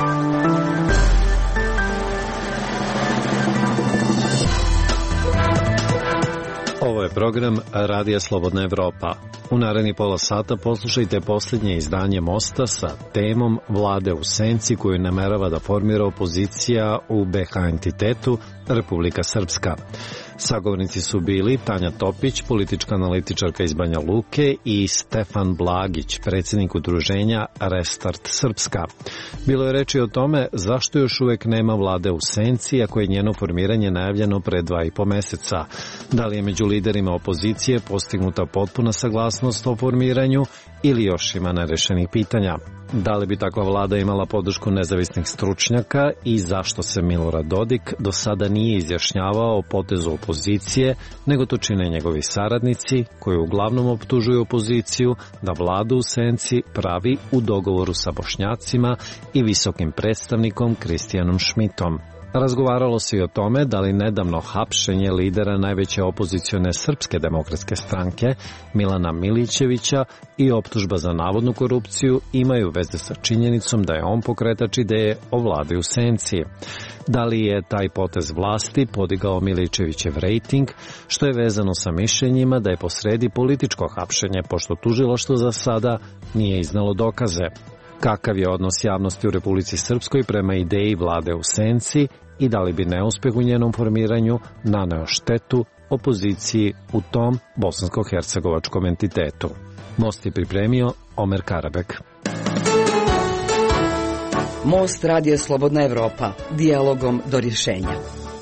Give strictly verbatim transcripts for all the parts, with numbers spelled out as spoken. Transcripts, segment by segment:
Ovo je program Radija Slobodna Evropa. U naredni pola sata poslušajte posljednje izdanje Mosta sa temom Vlade u senci koju namerava da formira opozicija u be ha entitetu Republika Srpska. Sagovornici su bili Tanja Topić, politička analitičarka iz Banja Luke, i Stefan Blagić, predsjednik udruženja Restart Srpska. Bilo je reči o tome zašto još uvek nema vlade u senci, ako je njeno formiranje najavljeno pre dva i po meseca. Da li je među liderima opozicije postignuta potpuna saglasnost o formiranju ili još ima nerešenih pitanja? Da li bi takva vlada imala podršku nezavisnih stručnjaka i zašto se Milorad Dodik do sada nije izjašnjavao o potezu opozicije, nego to čine njegovi saradnici koji uglavnom optužuju opoziciju da vladu u senci pravi u dogovoru sa Bošnjacima i visokim predstavnikom Kristijanom Šmitom. Razgovaralo se i o tome da li nedavno hapšenje lidera najveće opozicione Srpske demokratske stranke Milana Milićevića i optužba za navodnu korupciju imaju veze sa činjenicom da je on pokretač ideje o vladi u senci. Da li je taj potez vlasti podigao Milićevićev rejting, što je vezano sa mišljenjima da je posredi političko hapšenje, pošto tužilaštvo za sada nije iznalo dokaze. Kakav je odnos javnosti u Republici Srpskoj prema ideji vlade u senci i da li bi neuspeh u njenom formiranju naneo štetu opoziciji u tom bosansko-hercegovačkom entitetu? Most je pripremio Omer Karabek. Most Radio Slobodna Evropa, dijalogom do rješenja.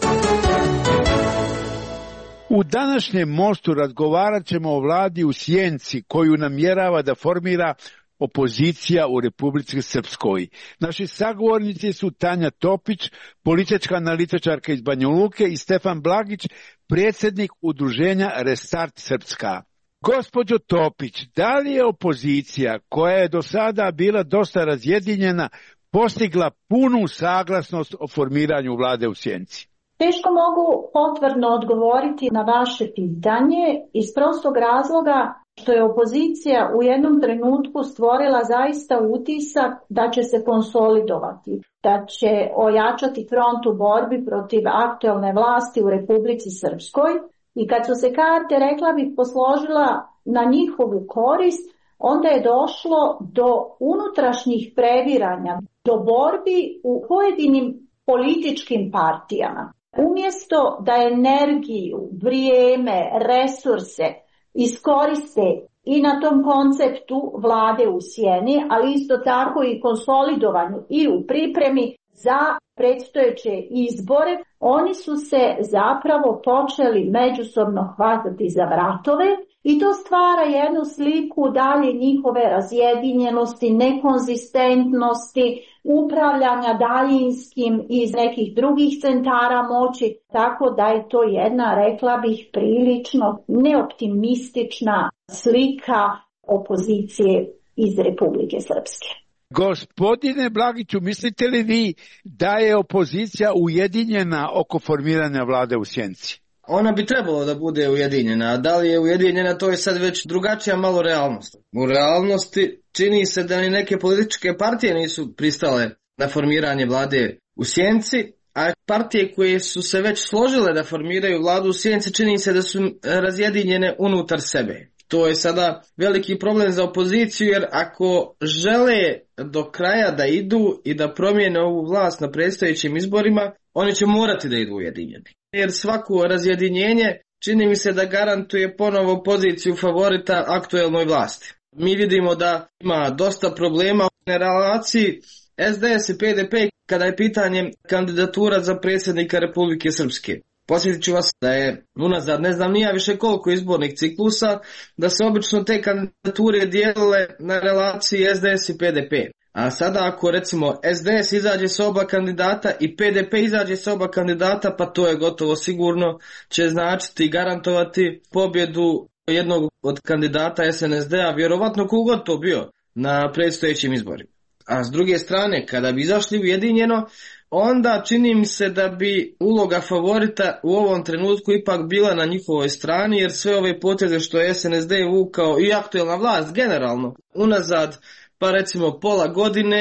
U današnjem Mostu razgovarat ćemo o vladi u sjenci koju namjerava da formira opozicija u Republici Srpskoj. Naši sagovornici su Tanja Topić, politička analitičarka iz Banja Luke, i Stefan Blagić, predsjednik udruženja Restart Srpska. Gospođo Topić, da li je opozicija, koja je do sada bila dosta razjedinjena, postigla punu saglasnost o formiranju vlade u sjenci? Teško mogu potvrdno odgovoriti na vaše pitanje iz prostog razloga što je opozicija u jednom trenutku stvorila zaista utisak da će se konsolidovati, da će ojačati front u borbi protiv aktuelne vlasti u Republici Srpskoj, i kad su se karte, rekla bih, posložila na njihovu korist, onda je došlo do unutrašnjih previranja, do borbi u pojedinim političkim partijama. Umjesto da energiju, vrijeme, resurse iskoriste i na tom konceptu vlade u sjeni, ali isto tako i konsolidovanju i u pripremi za predstojeće izbore, oni su se zapravo počeli međusobno hvatati za vratove i to stvara jednu sliku dalje njihove razjedinjenosti, nekonzistentnosti, upravljanja daljinskim iz nekih drugih centara moći, tako da je to jedna, rekla bih, prilično neoptimistična slika opozicije iz Republike Srpske. Gospodine Blagiću, mislite li vi da je opozicija ujedinjena oko formiranja vlade u sjenci? Ona bi trebalo da bude ujedinjena, a da li je ujedinjena, to je sad već drugačija malo realnost. U realnosti čini se da ni neke političke partije nisu pristale na formiranje vlade u sjenci, a partije koje su se već složile da formiraju vladu u sjenci čini se da su razjedinjene unutar sebe. To je sada veliki problem za opoziciju, jer ako žele do kraja da idu i da promijene ovu vlast na predstojećim izborima, oni će morati da idu ujedinjeni. Jer svako razjedinjenje čini mi se da garantuje ponovo poziciju favorita aktuelnoj vlasti. Mi vidimo da ima dosta problema u relaciji es de es i pe de pe kada je pitanje kandidatura za predsjednika Republike Srpske. Posjetit ću vas da je unazad ne znam nija više koliko izbornih ciklusa, da se obično te kandidature dijelile na relaciji es de es i pe de pe. A sada ako recimo es de es izađe sa oba kandidata i pe de pe izađe sa oba kandidata, pa to je gotovo sigurno će značiti i garantovati pobjedu jednog od kandidata es en es de a, vjerovatno kogod to bio na predstojećim izborima. A s druge strane, kada bi izašli ujedinjeno, onda čini mi se da bi uloga favorita u ovom trenutku ipak bila na njihovoj strani, jer sve ove poteze što je es en es de vukao i aktuelna vlast generalno unazad, pa recimo pola godine,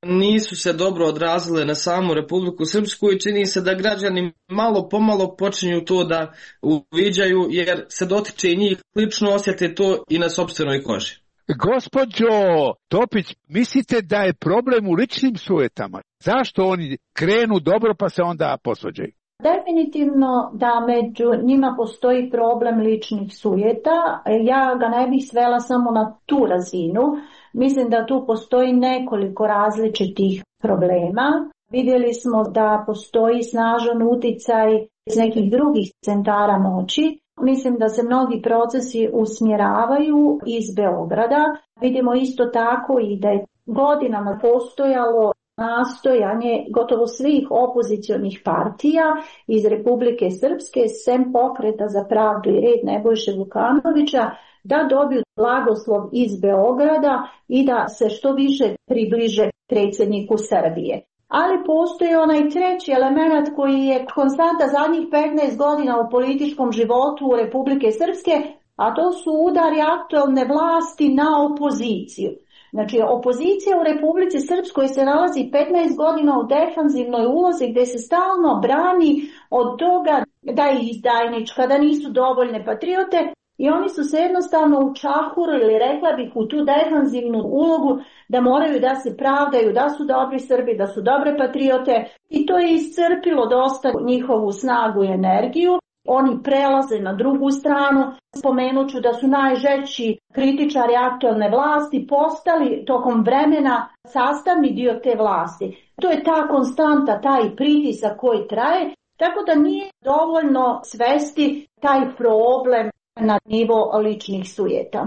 nisu se dobro odrazile na samu Republiku Srpsku i čini se da građani malo pomalo počinju to da uviđaju, jer se dotiče i njih, lično osjete to i na sopstvenoj koži. Gospođo Topić, mislite da je problem u ličnim sujetama? Zašto oni krenu dobro pa se onda posvađaju? Definitivno da među njima postoji problem ličnih sujeta. Ja ga ne bih svela samo na tu razinu. Mislim da tu postoji nekoliko različitih problema. Vidjeli smo da postoji snažan uticaj iz nekih drugih centara moći. Mislim da se mnogi procesi usmjeravaju iz Beograda. Vidimo isto tako i da je godinama postojalo nastojanje gotovo svih opozicionih partija iz Republike Srpske, sem Pokreta za pravdu i red Nebojše Vukanovića, da dobiju blagoslov iz Beograda i da se što više približe predsjedniku Srbije. Ali postoji onaj treći element koji je konstanta zadnjih petnaest godina u političkom životu Republike Srpske, a to su udari aktualne vlasti na opoziciju. Znači, opozicija u Republici Srpskoj se nalazi petnaest godina u defanzivnoj ulozi gdje se stalno brani od toga da je izdajnička, da nisu dovoljne patriote i oni su se jednostavno učahurili, rekla bih, u tu defanzivnu ulogu da moraju da se pravdaju, da su dobri Srbi, da su dobre patriote i to je iscrpilo dosta njihovu snagu i energiju. Oni prelaze na drugu stranu, spomenut ću da su najžešći kritičari aktualne vlasti postali tokom vremena sastavni dio te vlasti. To je ta konstanta, taj pritisak koji traje, tako da nije dovoljno svesti taj problem na nivo ličnih sujeta.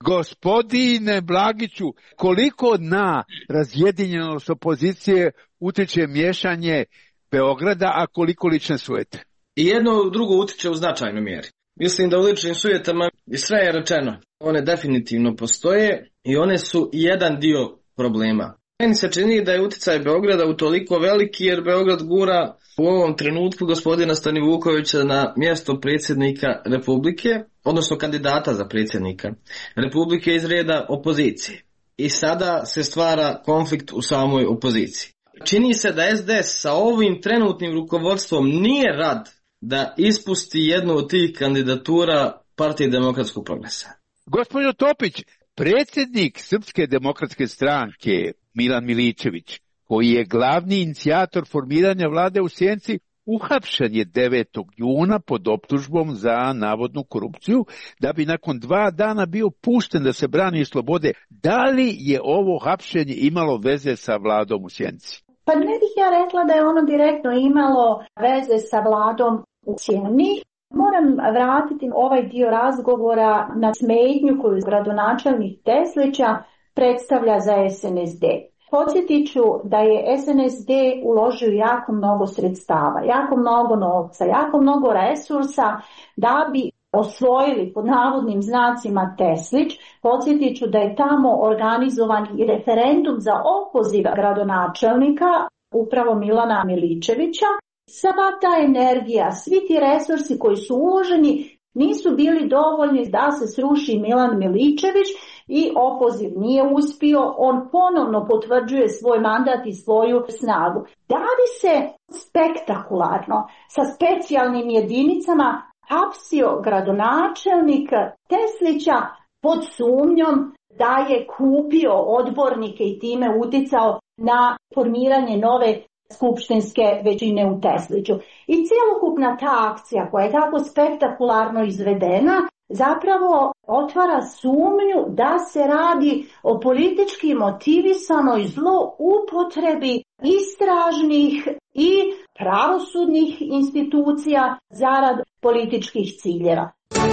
Gospodine Blagiću, koliko na razjedinjenost opozicije utječe miješanje Beograda, a koliko lične sujete? I jedno drugo utiče u značajnoj mjeri. Mislim da u ličnim sujetama sve je rečeno. One definitivno postoje i one su jedan dio problema. Meni se čini da je uticaj Beograda utoliko veliki jer Beograd gura u ovom trenutku gospodina Stanivukovića na mjesto predsjednika Republike, odnosno kandidata za predsjednika Republike iz reda opozicije. I sada se stvara konflikt u samoj opoziciji. Čini se da es de es sa ovim trenutnim rukovodstvom nije rad da ispusti jednu od tih kandidatura Partije demokratskog progresa. Gospođo Topić, predsjednik Srpske demokratske stranke Milan Miličević, koji je glavni inicijator formiranja vlade u Sjenici, uhapšen je devetog juna pod optužbom za navodnu korupciju, da bi nakon dva dana bio pušten da se brani iz slobode. Da li je ovo hapšenje imalo veze sa vladom u Sjenici? Pa ne bih ja rekla da je ono direktno imalo veze sa vladom u Sjeni. Moram vratiti ovaj dio razgovora na smetnju koju gradonačelnik Teslića predstavlja za es en es de. Podsjetit ću da je es en es de uložio jako mnogo sredstava, jako mnogo novca, jako mnogo resursa da bi osvojili pod navodnim znacima Teslić. Podsjetit ću da je tamo organizovan i referendum za opoziv gradonačelnika, upravo Milana Miličevića. Sva ta energija, svi ti resursi koji su uloženi nisu bili dovoljni da se sruši Milan Miličević i opoziv nije uspio. On ponovno potvrđuje svoj mandat i svoju snagu. Da bi se spektakularno sa specijalnim jedinicama hapsio gradonačelnik Teslića pod sumnjom da je kupio odbornike i time uticao na formiranje nove skupštinske većine u Tesliću. I cjelokupna ta akcija koja je tako spektakularno izvedena zapravo otvara sumnju da se radi o politički motivisanoj zloupotrebi istražnih i pravosudnih institucija zarad političkih ciljeva.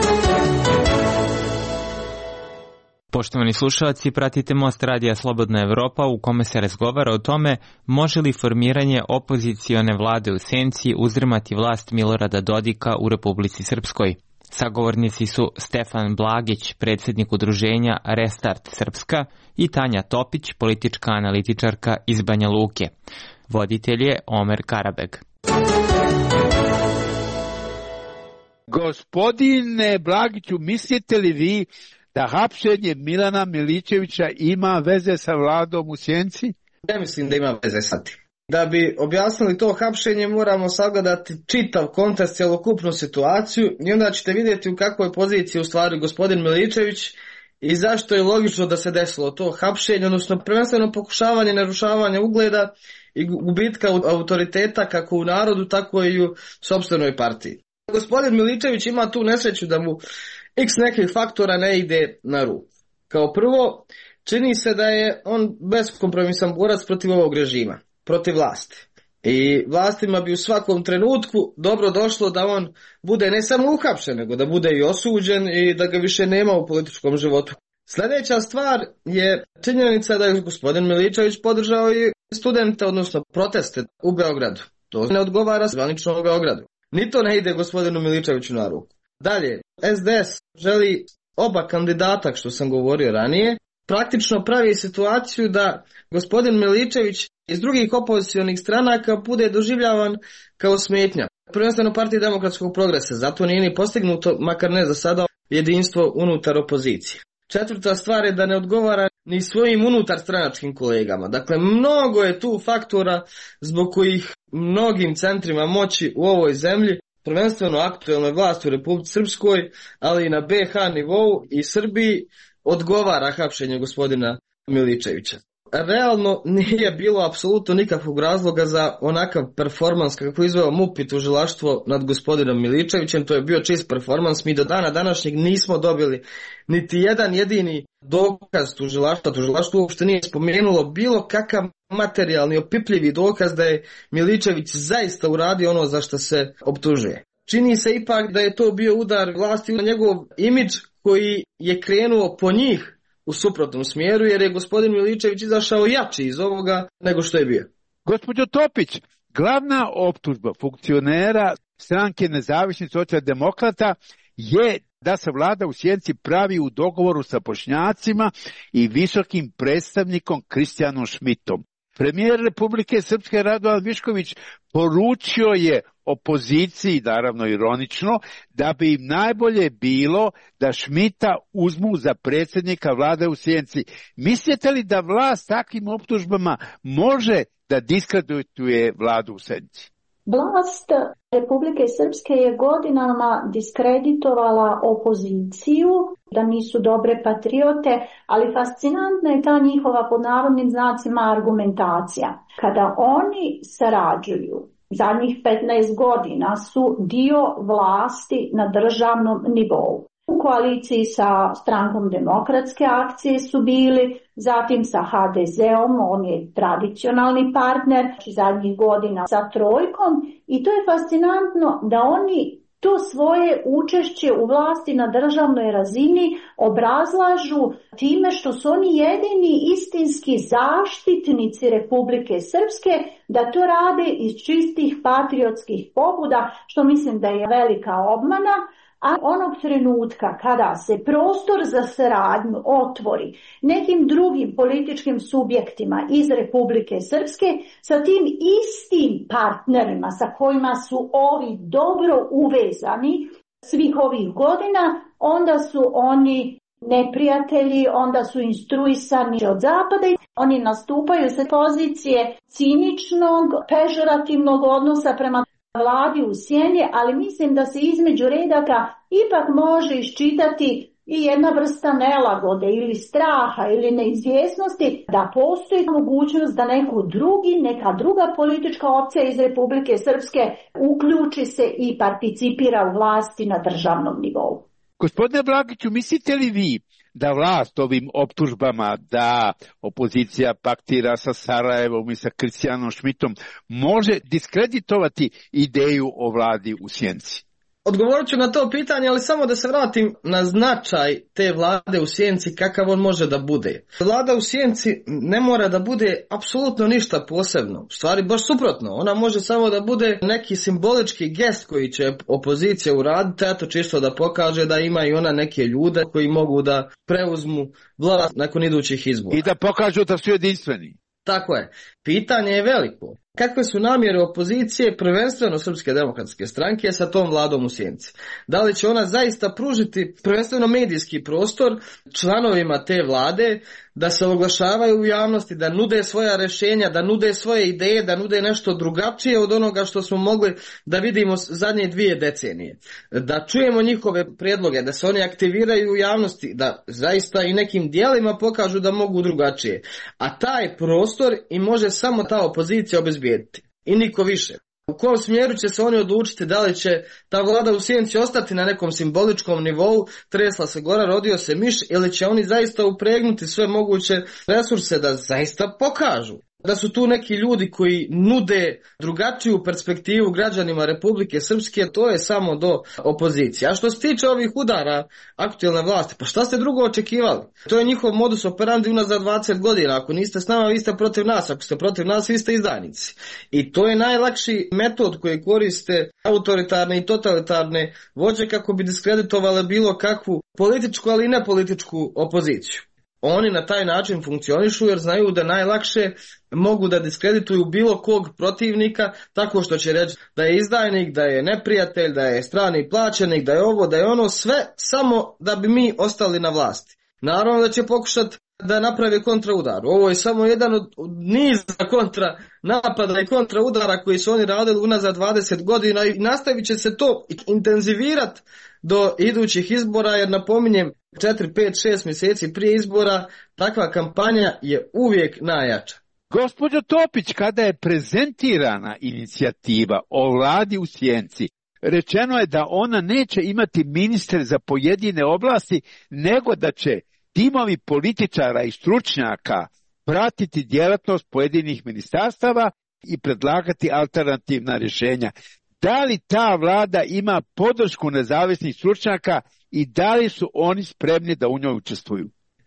Poštovani slušalci, pratite Most radija Slobodna Evropa u kome se razgovara o tome može li formiranje opozicione vlade u Senci uzdrmati vlast Milorada Dodika u Republici Srpskoj. Sagovornici su Stefan Blagić, predsjednik udruženja Restart Srpska, i Tanja Topić, politička analitičarka iz Banja Luke. Voditelj je Omer Karabeg. Gospodine Blagiću, mislite li vi da hapšenje Milana Miličevića ima veze sa vladom u Sjenici? ne mislim da ima veze sa tim. Da bi objasnili to hapšenje moramo sagledati čitav kontekst, cjelokupnu situaciju i onda ćete vidjeti u kakvoj poziciji u stvari gospodin Miličević i zašto je logično da se desilo to hapšenje, odnosno prvenstveno pokušavanje narušavanja ugleda i gubitka autoriteta kako u narodu, tako i u sopstvenoj partiji. Gospodin Miličević ima tu nesreću da mu x nekih faktora ne ide na ruku. Kao prvo, čini se da je on beskompromisan borac protiv ovog režima, protiv vlasti. I vlastima bi u svakom trenutku dobro došlo da on bude ne samo uhapšen, nego da bude i osuđen i da ga više nema u političkom životu. Sljedeća stvar je činjenica da je gospodin Miličević podržao i studente, odnosno proteste u Beogradu. To ne odgovara zvanično u Beogradu. Ni to ne ide gospodinu Miličeviću na ruku. Dalje, S D S želi oba kandidata, što sam govorio ranije, praktično pravi situaciju da gospodin Miličević iz drugih opozicionih stranaka bude doživljavan kao smetnja. Prvenstveno Partiji demokratskog progresa, zato nije ni postignuto, makar ne za sada, jedinstvo unutar opozicije. Četvrta stvar je da ne odgovara ni svojim unutar stranačkim kolegama. Dakle, mnogo je tu faktora zbog kojih mnogim centrima moći u ovoj zemlji, prvenstveno aktuelnoj vlasti u Republici Srpskoj, ali i na B H nivou i Srbiji, odgovara hapšenje gospodina Miličevića. Realno nije bilo apsolutno nikakvog razloga za onakav performans kako je izveo M U P i tužilaštvo nad gospodinom Miličevićem. To je bio čist performans. Mi do dana današnjeg nismo dobili niti jedan jedini dokaz tužilaštva. Tužilaštvo uopšte nije spomenulo bilo kakav materijalni opipljivi dokaz da je Miličević zaista uradio ono za što se optužuje. Čini se ipak da je to bio udar vlasti na njegov imidž koji je krenuo po njih u suprotnom smjeru, jer je gospodin Miličević izašao jači iz ovoga nego što je bio. Gospođo Topić, glavna optužba funkcionera stranke Nezavisnih socijaldemokrata je da se vlada u Sjenici pravi u dogovoru sa Bošnjacima i visokim predstavnikom Kristijanom Šmitom. Premijer Republike Srpske Radovan Višković poručio je opoziciji, naravno ironično, da bi im najbolje bilo da Šmita uzmu za predsjednika vlade u Sjenici. Mislite li da vlast takvim optužbama može da diskredituje vladu u Sjenici? Vlast Republike Srpske je godinama diskreditovala opoziciju, da nisu dobre patriote, ali fascinantna je ta njihova pod navodnim znacima argumentacija. Kada oni sarađuju, zadnjih petnaest godina su dio vlasti na državnom nivou. U koaliciji sa strankom Demokratske akcije su bili, zatim sa H D Z-om, on je tradicionalni partner, zadnjih godina sa Trojkom, i to je fascinantno da oni to svoje učešće u vlasti na državnoj razini obrazlažu time što su oni jedini istinski zaštitnici Republike Srpske, da to rade iz čistih patriotskih pobuda, što mislim da je velika obmana. A onog trenutka kada se prostor za saradnju otvori nekim drugim političkim subjektima iz Republike Srpske sa tim istim partnerima sa kojima su ovi dobro uvezani svih ovih godina, onda su oni neprijatelji, onda su instruisani od zapada i oni nastupaju sa pozicije ciničnog, pežorativnog odnosa prema vladi u sjeni, ali mislim da se između redaka ipak može iščitati i jedna vrsta nelagode ili straha ili neizvjesnosti da postoji mogućnost da neko drugi, neka druga politička opcija iz Republike Srpske uključi se i participira u vlasti na državnom nivou. Gospodine Blagiću, mislite li vi da vlast ovim optužbama da opozicija paktira sa Sarajevom i sa Kristijanom Šmitom može diskreditovati ideju o vladi u Sjenici? Odgovorit ću na to pitanje, ali samo da se vratim na značaj te vlade u Sjenici, kakav on može da bude. Vlada u Sjenici ne mora da bude apsolutno ništa posebno. U stvari, baš suprotno. Ona može samo da bude neki simbolički gest koji će opozicija uraditi, eto čisto da pokaže da ima i ona neke ljude koji mogu da preuzmu vlast nakon idućih izbora. I da pokažu da su jedinstveni. Tako je. Pitanje je veliko. kakve su namjere opozicije, prvenstveno Srpske demokratske stranke, sa tom vladom u sjenci. Da li će ona zaista pružiti prvenstveno medijski prostor članovima te vlade da se oglašavaju u javnosti, da nude svoja rješenja, da nude svoje ideje, da nude nešto drugačije od onoga što smo mogli da vidimo zadnje dvije decenije. Da čujemo njihove prijedloge, da se oni aktiviraju u javnosti, da zaista i nekim dijelima pokažu da mogu drugačije. A taj prostor i može samo ta opozicija obezbijediti. I niko više. U kom smjeru će se oni odlučiti, da li će ta vlada u sjenci ostati na nekom simboličkom nivou, tresla se gora, rodio se miš, ili će oni zaista upregnuti sve moguće resurse da zaista pokažu da su tu neki ljudi koji nude drugačiju perspektivu građanima Republike Srpske, to je samo do opozicije. A što se tiče ovih udara aktualne vlasti, pa šta ste drugo očekivali? To je njihov modus operandi unazad dvadeset godina. Ako niste s nama, vi ste protiv nas. Ako ste protiv nas, vi ste izdajnici. I to je najlakši metod koji koriste autoritarne i totalitarne vođe kako bi diskreditovale bilo kakvu političku, ali i nepolitičku opoziciju. Oni na taj način funkcionišu jer znaju da najlakše mogu da diskredituju bilo kog protivnika tako što će reći da je izdajnik, da je neprijatelj, da je strani plaćenik, da je ovo, da je ono, sve samo da bi mi ostali na vlasti. Naravno da će pokušati da naprave kontraudar. Ovo je samo jedan od niza kontra napada i kontraudara koji su oni radili unazad dvadeset godina i nastavit će se to intenzivirati do idućih izbora, jer napominjem četiri, pet, šest mjeseci prije izbora takva kampanja je uvijek najjača. Gospođo Topić, kada je prezentirana inicijativa o vladi u sjenci, rečeno je da ona neće imati ministre za pojedine oblasti, nego da će timovi političara i stručnjaka pratiti djelatnost pojedinih ministarstava i predlagati alternativna rješenja. Da li ta vlada ima podršku nezavisnih stručnjaka i da li su oni spremni da u njoj učestvuju?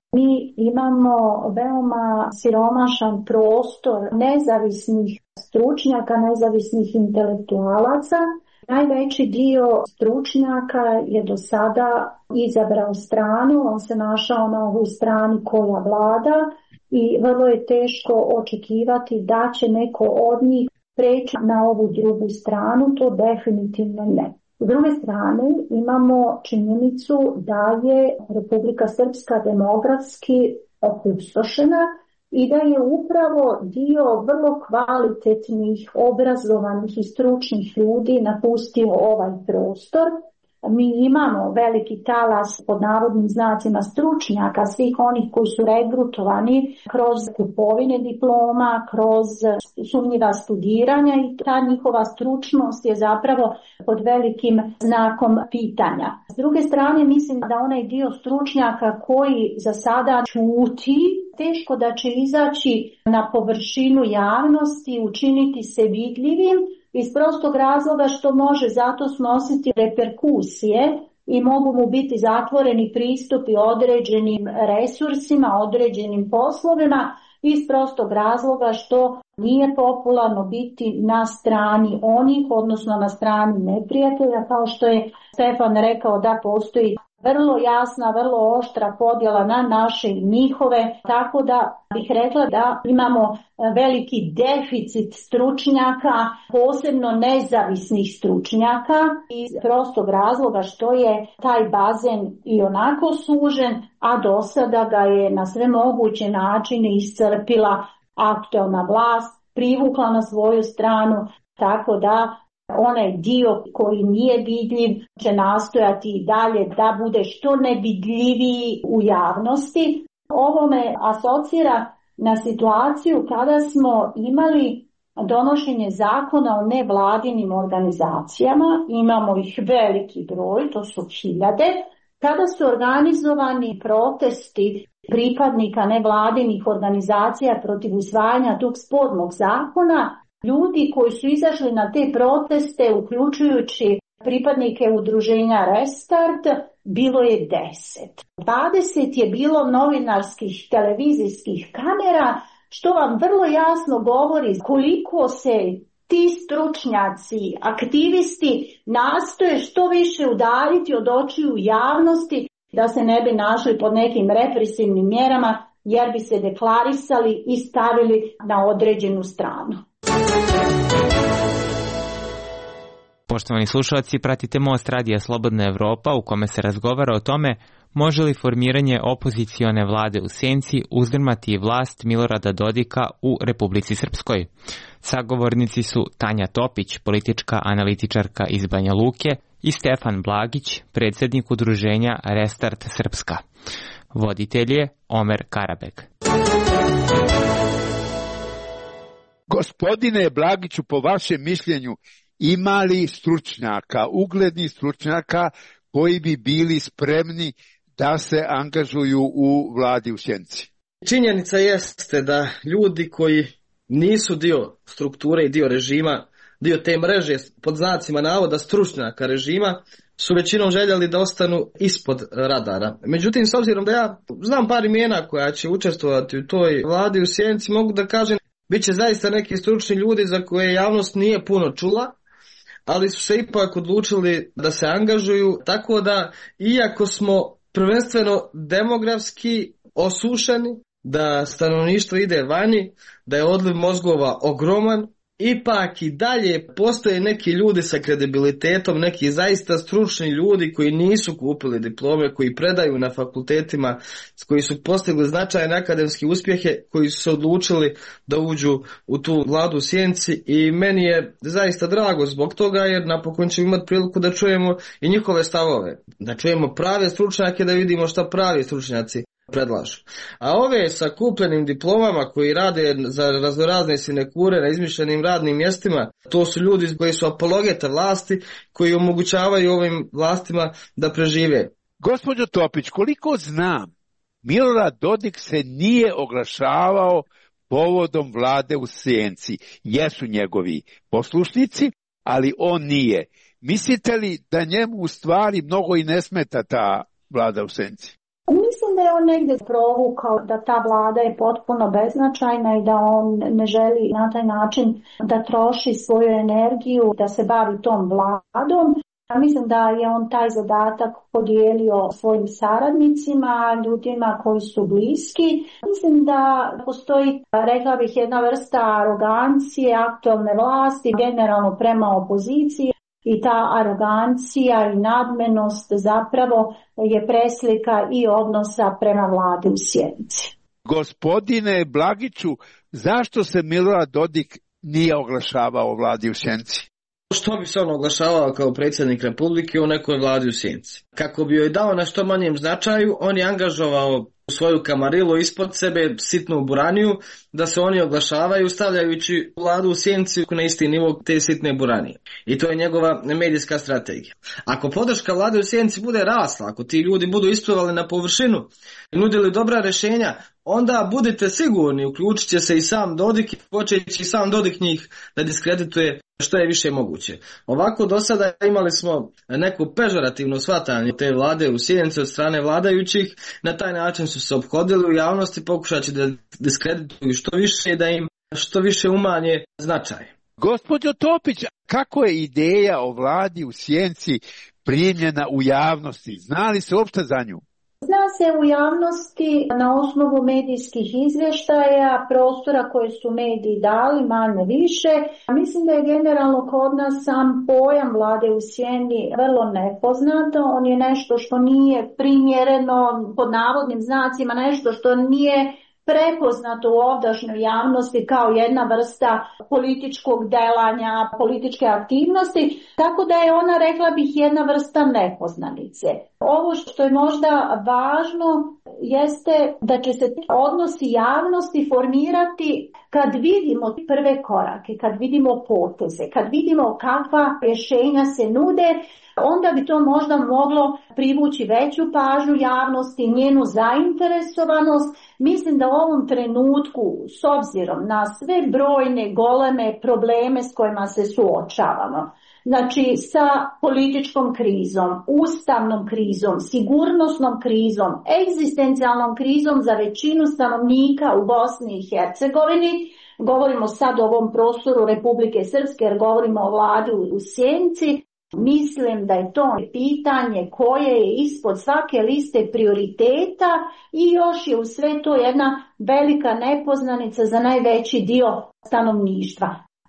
Mi imamo veoma siromašan prostor nezavisnih stručnjaka, nezavisnih intelektualaca. Najveći dio stručnjaka je do sada izabrao stranu, on se našao na ovoj strani koja vlada i vrlo je teško očekivati da će neko od njih preći na ovu drugu stranu, to definitivno ne. S druge strane imamo činjenicu da je Republika Srpska demografski opustošena i da je upravo dio vrlo kvalitetnih, obrazovanih i stručnih ljudi napustio ovaj prostor. Mi imamo veliki talas pod navodnim znacima stručnjaka, svih onih koji su regrutovani kroz kupovine diploma, kroz sumnjiva studiranja i ta njihova stručnost je zapravo pod velikim znakom pitanja. S druge strane, mislim da onaj dio stručnjaka koji za sada ćuti, teško da će izaći na površinu javnosti, učiniti se vidljivim, iz prostog razloga što može zato snositi reperkusije i mogu mu biti zatvoreni pristupi određenim resursima, određenim poslovima, iz prostog razloga što nije popularno biti na strani onih, odnosno na strani neprijatelja, kao što je Stefan rekao da postoji vrlo jasna, vrlo oštra podjela na naše i njihove, tako da bih rekla da imamo veliki deficit stručnjaka, posebno nezavisnih stručnjaka, iz prostog razloga što je taj bazen i onako sužen, a do sada ga je na sve moguće načine iscrpila aktualna vlast, privukla na svoju stranu, tako da onaj dio koji nije vidljiv će nastojati i dalje da bude što nevidljiviji u javnosti. Ovo me asocira na situaciju kada smo imali donošenje zakona o nevladinim organizacijama, imamo ih veliki broj, to su hiljade, kada su organizovani protesti pripadnika nevladinih organizacija protiv usvajanja tog spornog zakona. Ljudi koji su izašli na te proteste, uključujući pripadnike udruženja Restart, bilo je deset. dvadeset je bilo novinarskih televizijskih kamera, što vam vrlo jasno govori koliko se ti stručnjaci, aktivisti nastoje što više udaljiti od očiju javnosti da se ne bi našli pod nekim represivnim mjerama jer bi se deklarisali i stavili na određenu stranu. Poštovani slušalci, pratite Most radija Slobodna Evropa u kome se razgovara o tome može li formiranje opozicione vlade u senci uzdrmati vlast Milorada Dodika u Republici Srpskoj. Sagovornici su Tanja Topić, politička analitičarka iz Banja Luke, i Stefan Blagić, predsjednik udruženja Restart Srpska. Voditelj je Omer Karabek. Gospodine Blagiću, po vašem mišljenju, ima li stručnjaka, uglednih stručnjaka koji bi bili spremni da se angažuju u vladi u senci? Činjenica jeste da ljudi koji nisu dio strukture i dio režima, dio te mreže pod znacima navoda stručnjaka režima, su većinom željeli da ostanu ispod radara. Međutim, s obzirom da ja znam par imena koja će učestvovati u toj vladi u senci, mogu da kažem bit će zaista neki stručni ljudi za koje javnost nije puno čula, ali su se ipak odlučili da se angažuju, tako da iako smo prvenstveno demografski osušeni, da stanovništvo ide vani, da je odliv mozgova ogroman, ipak i dalje postoje neki ljudi sa kredibilitetom, neki zaista stručni ljudi koji nisu kupili diplome, koji predaju na fakultetima, koji su postigli značajne akademske uspjehe, koji su se odlučili da uđu u tu vladu u senci, i meni je zaista drago zbog toga, jer napokon ćemo imati priliku da čujemo i njihove stavove, da čujemo prave stručnjake, da vidimo šta pravi stručnjaci predlažu. A ove sa kupljenim diplomama koji rade za raznorazne sinekure na izmišljenim radnim mjestima, to su ljudi koji su apologete vlasti, koji omogućavaju ovim vlastima da prežive. Gospođo Topić, koliko znam, Milorad Dodik se nije oglašavao povodom vlade u senci. Jesu njegovi poslušnici, ali on nije. Mislite li da njemu u stvari mnogo i ne smeta ta vlada u senci? Mislim da je on negdje provukao da ta vlada je potpuno beznačajna i da on ne želi na taj način da troši svoju energiju, da se bavi tom vladom. Mislim da je on taj zadatak podijelio svojim saradnicima, ljudima koji su bliski. Mislim da postoji, rekla bih, jedna vrsta arogancije aktualne vlasti, generalno prema opoziciji. I ta arogancija i nadmenost zapravo je preslika i odnosa prema vladi u senci. Gospodine Blagiću, zašto se Milorad Dodik nije oglašavao o vladi u senci? Što bi se on oglašavao kao predsjednik Republike u nekoj vladi u senci? Kako bi joj dao na što manjem značaju, on je angažovao svoju kamarilu ispod sebe, sitnu buraniju, da se oni oglašavaju stavljajući vladu u senci na isti nivo te sitne buranije. I to je njegova medijska strategija. Ako podrška vlade u senci bude rasla, ako ti ljudi budu isplivali na površinu i nudili dobra rješenja, onda budite sigurni, uključit će se i sam Dodik, počeći i sam Dodik njih da diskredituje što je više moguće. Ovako do sada imali smo neku pežorativno shvatanje te vlade u senci od strane vladajućih, na taj način su se ophodili u javnosti, pokušat će da diskredituju što više i da im što više umanje značaj. Gospođo Topić, kako je ideja o vladi u senci primljena u javnosti? Zna li se uopšte za nju? Zna se u javnosti na osnovu medijskih izvještaja, prostora koje su mediji dali, manje više. Mislim da je generalno kod nas sam pojam vlade u sjeni vrlo nepoznato. On je nešto što nije primjereno, pod navodnim znacima, nešto što nije prepoznato u ovdašnjoj javnosti kao jedna vrsta političkog delanja, političke aktivnosti, tako da je ona, rekla bih, jedna vrsta nepoznanice. Ovo što je možda važno jeste da će se odnosi javnosti formirati kad vidimo prve korake, kad vidimo poteze, kad vidimo kakva rješenja se nude, onda bi to možda moglo privući veću pažnju javnosti, njenu zainteresovanost. Mislim da u ovom trenutku, s obzirom na sve brojne goleme probleme s kojima se suočavamo, znači sa političkom krizom, ustavnom krizom, sigurnosnom krizom, egzistencijalnom krizom za većinu stanovnika u Bosni i Hercegovini, govorimo sad o ovom prostoru Republike Srpske jer govorimo o vladi u senci, mislim da je to pitanje koje je ispod svake liste prioriteta i još je u sve to jedna velika nepoznanica za najveći dio stanovništva.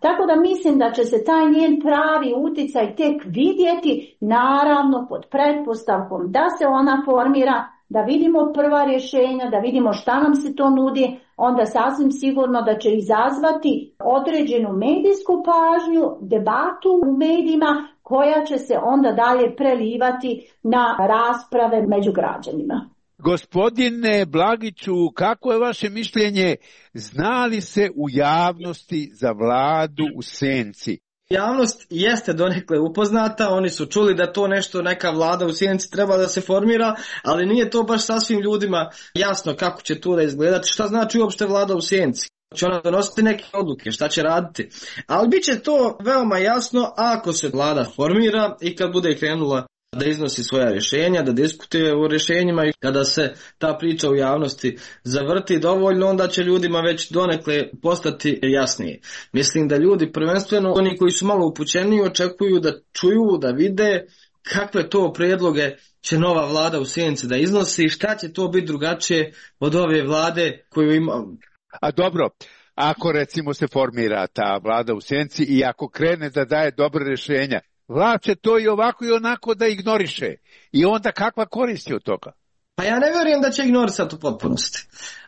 Tako da mislim da će se taj njen pravi uticaj tek vidjeti, naravno pod pretpostavkom da se ona formira, da vidimo prva rješenja, da vidimo šta nam se to nudi, onda sasvim sigurno da će izazvati određenu medijsku pažnju, debatu u medijima koja će se onda dalje prelivati na rasprave među građanima. Gospodine Blagiću, kako je vaše mišljenje, zna li se u javnosti za vladu u senci? Javnost jeste donekle upoznata, oni su čuli da to nešto, neka vlada u sjenci treba da se formira, ali nije to baš sasvim ljudima jasno kako će to da izgledati, šta znači uopšte vlada u sjenci. Će ona donositi neke odluke, šta će raditi. Ali bit će to veoma jasno ako se vlada formira i kad bude krenula da iznosi svoja rješenja, da diskutuje o rješenjima i kada se ta priča u javnosti zavrti dovoljno, onda će ljudima već donekle postati jasnije. Mislim da ljudi, prvenstveno oni koji su malo upućeniji, očekuju da čuju, da vide kakve to prijedloge će nova vlada u sjenci da iznosi, šta će to biti drugačije od ove vlade koju ima. A dobro, ako recimo se formira ta vlada u senci i ako krene da daje dobre rješenja, vlast će to i ovako i onako da ignoriše. I onda kakva koristi od toga? Pa ja ne vjerujem da će ignorisati u potpunosti.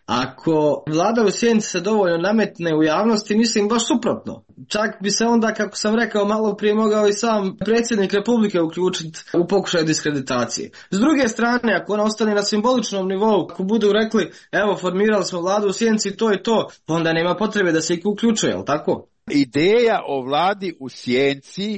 Ako vlada u sjenci se dovoljno nametne u javnosti, mislim baš suprotno. Čak bi se onda, kako sam rekao malo prije, mogao i sam predsjednik Republike uključiti u pokušaj diskreditacije. S druge strane, ako ona ostane na simboličnom nivou, ako budu rekli evo formirali smo vladu u sjenci, to je to, onda nema potrebe da se ih uključuje, jel tako? Ideja o vladi u sjenci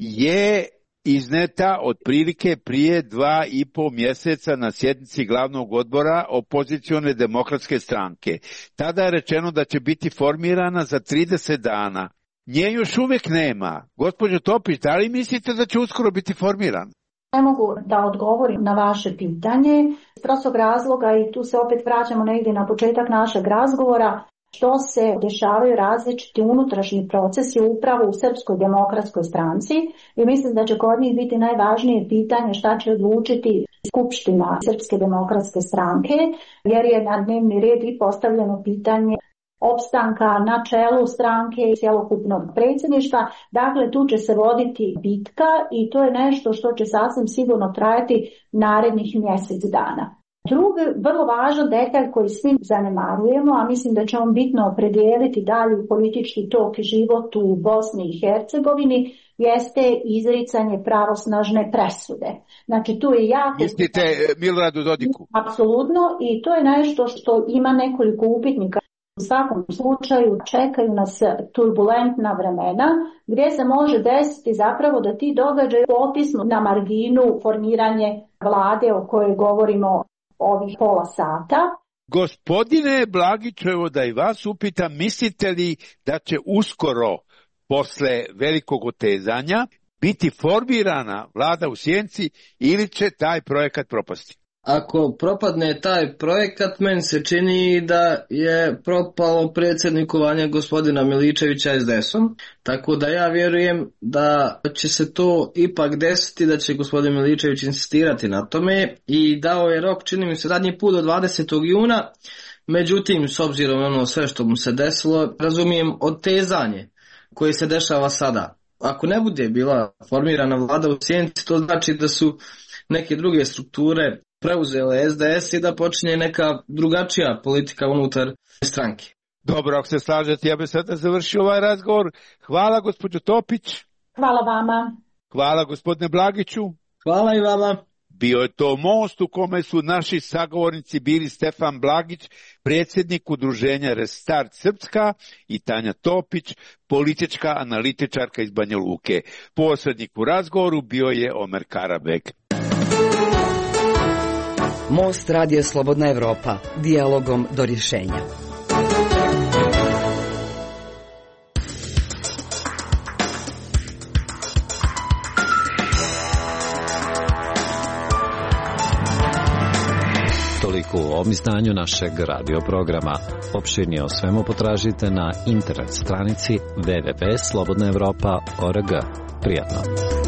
je izneta otprilike prije dva i pol mjeseca na sjednici glavnog odbora opozicione demokratske stranke. Tada je rečeno da će biti formirana za trideset dana. Nje još uvijek nema. Gospođo Topić, da li mislite da će uskoro biti formirana? Ne mogu da odgovorim na vaše pitanje iz prostog razloga i tu se opet vraćamo negdje na početak našeg razgovora. Što se dešavaju različiti unutrašnji procesi upravo u Srpskoj demokratskoj stranci i mislim da će kod njih biti najvažnije pitanje šta će odlučiti Skupština Srpske demokratske stranke, jer je na dnevni red i postavljeno pitanje opstanka na čelu stranke i cjelokupnog predsjedništva. Dakle, tu će se voditi bitka i to je nešto što će sasvim sigurno trajati narednih mjesec dana. Drugi, vrlo važan detalj koji svi zanemarujemo, a mislim da će on bitno opredijeliti dalje politički tok i život u Bosni i Hercegovini, jeste izricanje pravosnažne presude. Znači tu je jako... Mislite Miloradu Dodiku? Apsolutno, i to je nešto što ima nekoliko upitnika. U svakom slučaju čekaju nas turbulentna vremena gdje se može desiti zapravo da ti događaji potisnu na marginu formiranje vlade o kojoj govorimo ovih pola sata. Gospodine Blagiću, evo da i vas upitam, mislite li da će uskoro, posle velikog otezanja, biti formirana vlada u sjenci ili će taj projekat propasti? Ako propadne taj projekat, meni se čini da je propalo predsjednikovanje gospodina Miličevića es de esom, tako da ja vjerujem da će se to ipak desiti, da će gospodin Miličević insistirati na tome i dao je rok, čini mi se, zadnji put do dvadesetog juna, međutim, s obzirom na ono sve što mu se desilo, razumijem otezanje koje se dešava sada. Ako ne bude bila formirana vlada u sjenci, to znači da su neke druge strukture preuzele es de es i da počinje neka drugačija politika unutar stranke. Dobro, ako se slažete, ja bih sada završio ovaj razgovor. Hvala gospođo Topić. Hvala vama. Hvala gospodine Blagiću. Hvala i vama. Bio je to most u kome su naši sagovornici bili Stefan Blagić, predsjednik udruženja Restart Srpska, i Tanja Topić, politička analitičarka iz Banja Luke. Posrednik u razgovoru bio je Omer Karabek. Most Radio Slobodna Evropa, dijalogom do rješenja. Toliko u ovom izdanju našeg radio programa. Opširnije o svemu potražite na internet stranici w w w tačka slobodna evropa tačka org. Prijatno.